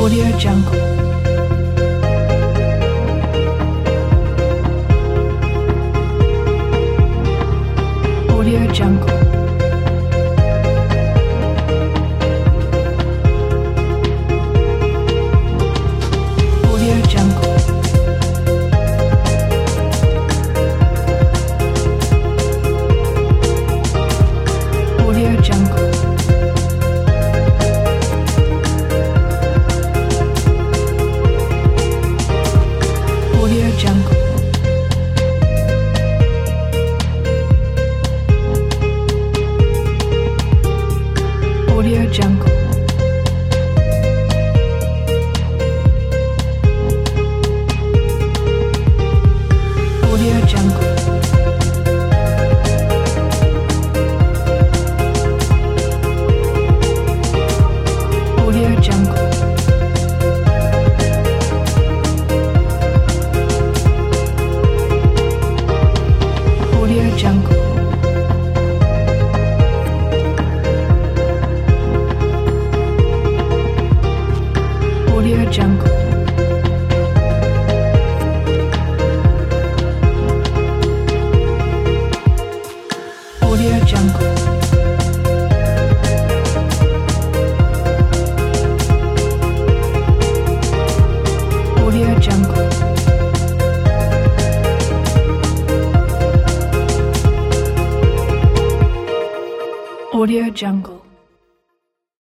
Audio Jungle. Audio Jungle. Audio Jungle. Audio Jungle. Audio Jungle. Audio Jungle. Audio Jungle. Audio Jungle. Audio Jungle. Audio Jungle. Audio Jungle. Audio Jungle. Audio Jungle.